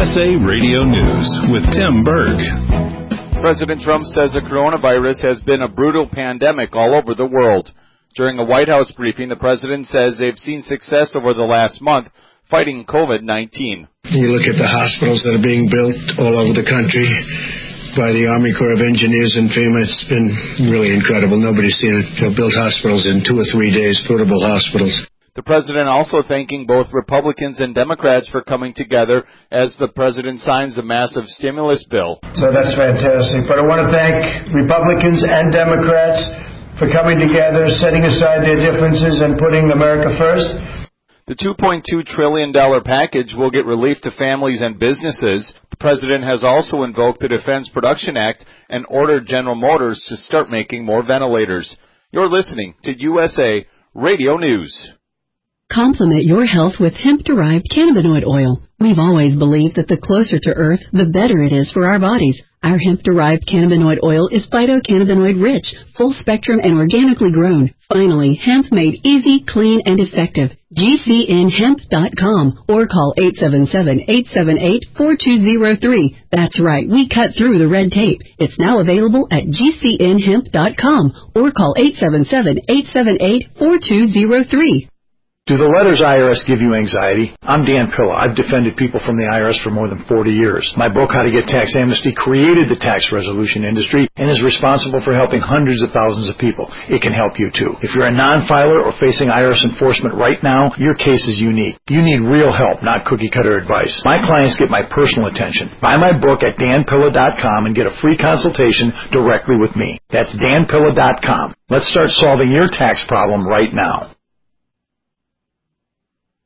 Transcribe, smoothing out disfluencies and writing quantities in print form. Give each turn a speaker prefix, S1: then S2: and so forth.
S1: USA Radio News with Tim Berg.
S2: President Trump says the coronavirus has been a brutal pandemic all over the world. During a White House briefing, the president says they've seen success over the last month fighting COVID-19.
S3: You look at the hospitals that are being built all over the country by the Army Corps of Engineers and FEMA. It's been really incredible. Nobody's seen it. They've built hospitals in 2 or 3 days, portable hospitals.
S2: The president also thanking both Republicans and Democrats for coming together as the president signs a massive stimulus bill.
S4: So that's fantastic. But I want to thank Republicans and Democrats for coming together, setting aside their differences and putting America first.
S2: The $2.2 trillion package will get relief to families and businesses. The president has also invoked the Defense Production Act and ordered General Motors to start making more ventilators. You're listening to USA Radio News.
S5: Complement your health with hemp-derived cannabinoid oil. We've always believed that the closer to Earth, the better it is for our bodies. Our hemp-derived cannabinoid oil is phytocannabinoid-rich, full-spectrum, and organically grown. Finally, hemp made easy, clean, and effective. GCNhemp.com or call 877-878-4203. That's right, we cut through the red tape. It's now available at GCNhemp.com or call 877-878-4203.
S6: Do the letters IRS give you anxiety? I'm Dan Pilla. I've defended people from the IRS for more than 40 years. My book, How to Get Tax Amnesty, created the tax resolution industry and is responsible for helping hundreds of thousands of people. It can help you, too. If you're a non-filer or facing IRS enforcement right now, your case is unique. You need real help, not cookie-cutter advice. My clients get my personal attention. Buy my book at danpilla.com and get a free consultation directly with me. That's danpilla.com. Let's start solving your tax problem right now.